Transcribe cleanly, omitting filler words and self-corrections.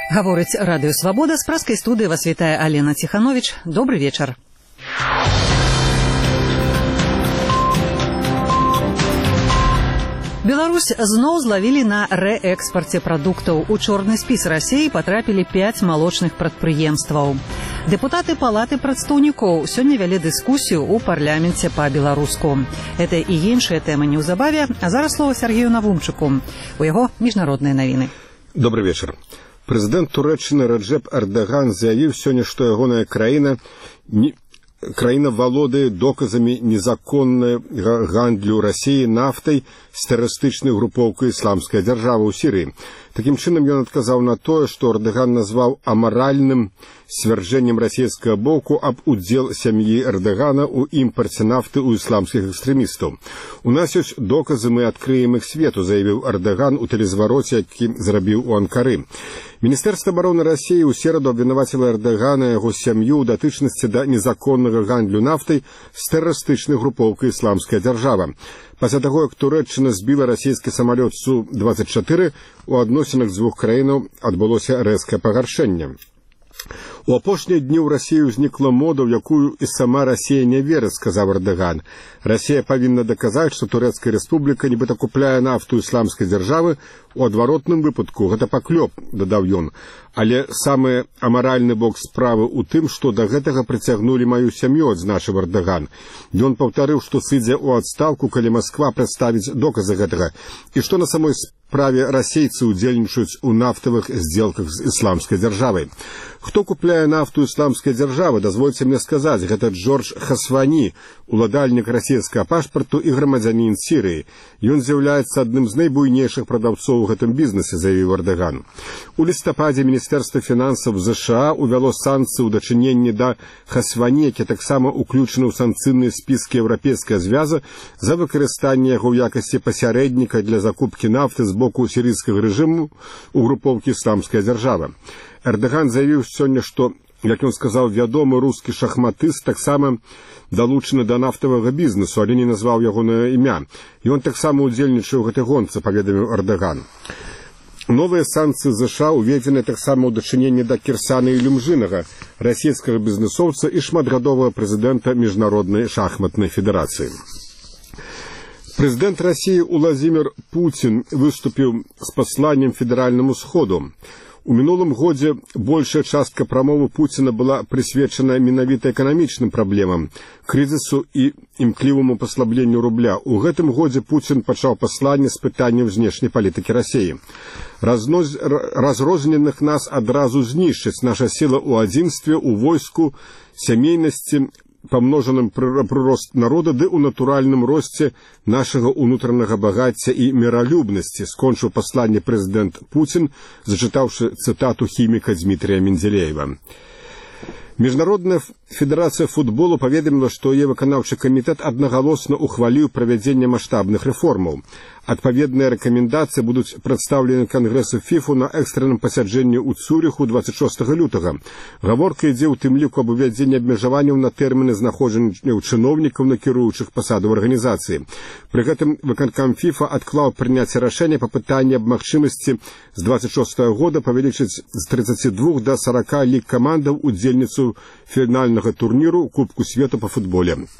Гаворыць радыё «Свабода», з праскай студыі вас вітае Алена Ціхановіч. Добры вечар. Беларусь зноў злавілі на рээкспарце прадуктаў. У чорны спіс Расіі патрапілі 5 малочных прадпрыемстваў. Дэпутаты палаты прадстаўнікоў сёння вялі дыскусію ў парламенце па-беларуску. Гэта і іншыя тэмы неўзабаве, а зараз слова Сергею Навумчыку. У яго міжнародныя навіны. Добрый вечар. Прэзідэнт Турэччыны Раджэп Эрдаган заявіў сёння, што ягоная краіна валодае доказамі незаконнага гандлю Расіі нафтай з тэрарыстычнай групоўкай «Ісламская дзяржава» ў Сірыі. Такім чынам ён адказаў на тое, што Эрдаган назваў амаральным сцвярджэннем расійскага боку аб удзел сям'і Эрдагана ў імпарце нафты ў ісламскіх экстрэмістаў. У нас ёсць доказы, мы адкрыем іх свету, заявіў Эрдаган у тэлезвароце, які зрабіў у Анкары. Міністэрства абароны Расіі ў сераду абвінаваціла Эрдагана і яго сям'ю ў датычнасці да незаконнага гандлю нафтай з тэрарыстычнай групоўкай «Ісламская дзяржава». Пасля таго, як Турэччына збіла расійскі самалёт Су-24, у адносінах дзвюх краінаў адбылося рэзкае пагаршэнне. У апошнія дні ў Расіі ўзнікла мода, ў якую і сама Расія не верыць, сказаў Эрдаган. Расія павінна даказаць, што Турэцкая рэспубліка нібыта купляе нафту ісламскай дзяржавы, у адваротным выпадку гэта паклёп, дадаў ён. Але самы амаральны бок справы ў тым, што да гэтага прыцягнулі маю сям'ю, адзначыў Эрдаган. Ён паўтарыў, што сыдзе ў адстаўку, калі Масква прадставіць доказы гэтага, і што на самой справе расейцы удзельнічаюць у нафтавых здзелках з ісламскай дзяржавай. Хто купляе нафту ісламскай дзяржавы, дазвольце мне сказаць, гэта Джордж Хасвані, уладальнік расійскага пашпарту і грамадзянін Сірыі. Ён з'яўляецца адным з найбуйнейшых прадаўцоў у гэтым бізнесе, заявіў Эрдаган. У лістападзе Міністэрства фінансаў США увяло санкцыі ў дачыненні да Хасвані, які таксама ўключаны ў санкцыйныя спіскі Еўрапейскага звяза за выкарыстанне яго ў якасці пасярэдніка для закупкі нафты з боку сірыйскага рэжыму у групоўкі «Ісламская дзяржава». Эрдаган заявіў сёння, што, як ён сказаў, вядомы рускі шахматыст таксама далучаны да нафтавага бізнесу, але не назваў ягонае імя. Ён таксама ўдзельнічае ў гэтай гонцы, паведаміў Эрдаган. Новыя санкцыі США уведзены таксама ў дачыненні да Кірсана Ілюмжынага, расійскага бізнесоўца і шматгадовага прэзідэнта Міжнароднай шахматнай федэрацыі. Прэзідэнт Расіі Уладзімір Пуцін выступіў з пасланнем федэральнаму сходу. У мінулым годзе большая частка прамовы Пуціна была прысвечана менавіта эканамічным праблемам, крызісу і імкліваму паслабленню рубля. У гэтым годзе Пуцін пачаў пасланне з пытанняў знешняй палітыкі Расіі. Разрозненых нас адразу знішчыць, наша сіла ў адзінстве, у войску, сямейнасці, памножаным прырост народа ды ў натуральным росце нашага ўнутранага багацця і міралюбнасці, скончыў пасланне прэзідэнт Пуцін, зачытаўшы цытату хіміка Дмітрія Менделеева. Міжнародная федэрацыя футболу паведаміла, што яе выканаўчы камітэт аднагалосна ухваліў правядзенне маштабных рэформаў. Адпаведныя рэкамендацыі будуць прадстаўлены Кангрэсу ФІФУ на экстранным пасяджэнні ў Цюрыху 26 лютага. Гаворка ідзе ў тым ліку аб увядзенні абмежаванняў на тэрміны знаходжання чыноўнікаў на кіруючых пасадаў арганізацыі. Пры гэтым выканкам ФІФА адклаў прыняцце рашэння па пытанні аб магчымасці з 26 года павялічыць з 32 да 40 ліг камандаў удзельніцу фінальнага турніру Кубку свету па футболе.